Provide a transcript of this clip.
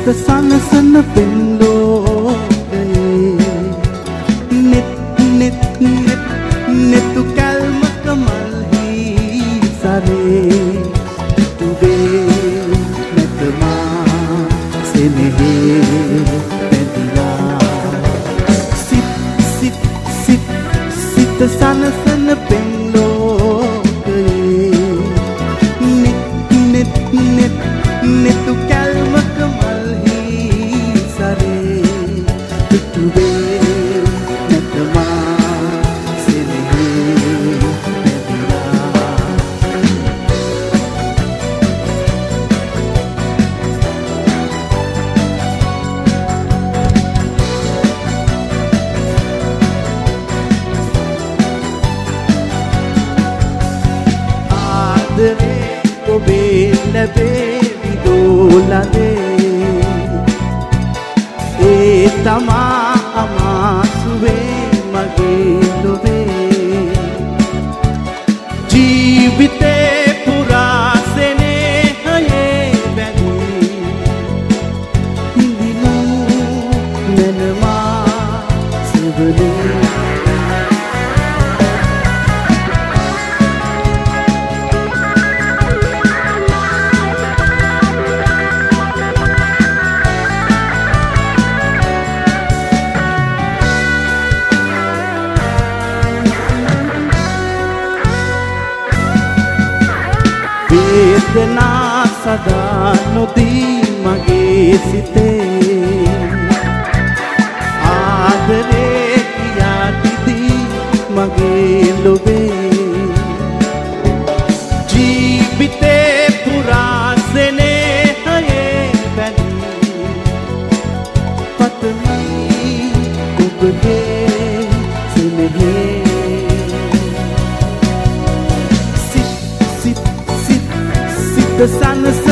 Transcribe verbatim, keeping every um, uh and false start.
සිත සනසන පෙන්ලෝකයේ නෙත් නෙත් නෙත් නෙතු කල්මක මල්හි සරේ තුවේ නැතමා සෙනෙහි පැතිලා සිත් සිත් සිත් සිත සනසන පෙන්ලෝකයේ නෙත් නෙත් නෙත් නෙතු කල්මක මල්හි සරේ තුවේ නැතමා සෙනෙහි පැතිලා ආදරේ ඔබේ ලැබේවි දෝලදේ ඒ තමා අමාසුවේ මගේ ලොවේ ජීවිතේ පුරා සෙනෙහයේ බැඳී හිඳිනු මැනමා සෙවනේ වේදනා සදා නොදී මගේ සිතේ ආදරේ කියා දිදී මගේ ලොවේ ජීවිතේ පුරා සෙනෙහයේ බැඳී පතමි ඔබගේ සෙනෙහේ the sun is